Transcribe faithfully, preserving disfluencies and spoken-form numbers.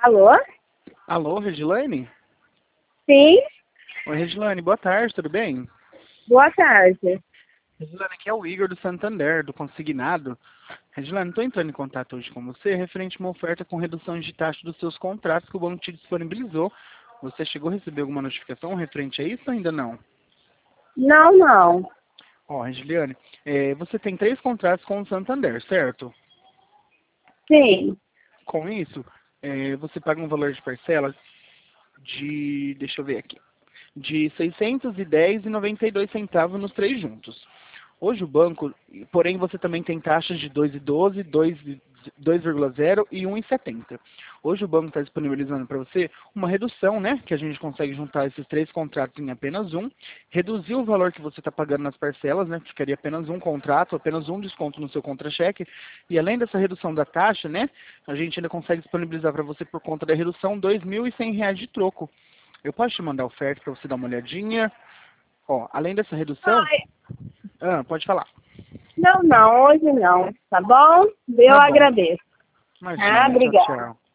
Alô? Alô, Regilane? Sim, Oi, Regilane, boa tarde, tudo bem? boa tarde. Regilane, aqui é o Igor do Santander, do Consignado. Regilane, estou entrando em contato hoje com você referente a uma oferta com redução de taxa dos seus contratos que o banco te disponibilizou. Você chegou a receber alguma notificação referente a isso ou ainda não? Não, não. Ó, Regiliane, eh, você tem três contratos com o Santander, certo? Sim. Com isso, eh, você paga um valor de parcela de, deixa eu ver aqui, de seiscentos e dez reais e noventa e dois centavos nos três juntos. Hoje o banco, porém você também tem taxas de dois vírgula doze, dois vírgula zero e um vírgula setenta. Hoje o banco está disponibilizando para você uma redução, né? Que a gente consegue juntar esses três contratos em apenas um, reduzir o valor que você está pagando nas parcelas, né? Ficaria apenas um contrato, apenas um desconto no seu contra-cheque. E além dessa redução da taxa, né? A gente ainda consegue disponibilizar para você por conta da redução dois mil e cem reais de troco. Eu posso te mandar a oferta para você dar uma olhadinha. Ó, além dessa redução, Ai, ah, pode falar. não, não, hoje não. Tá bom? Eu Tá bom. agradeço. Ah, Imagina. Tchau, obrigada. tchau.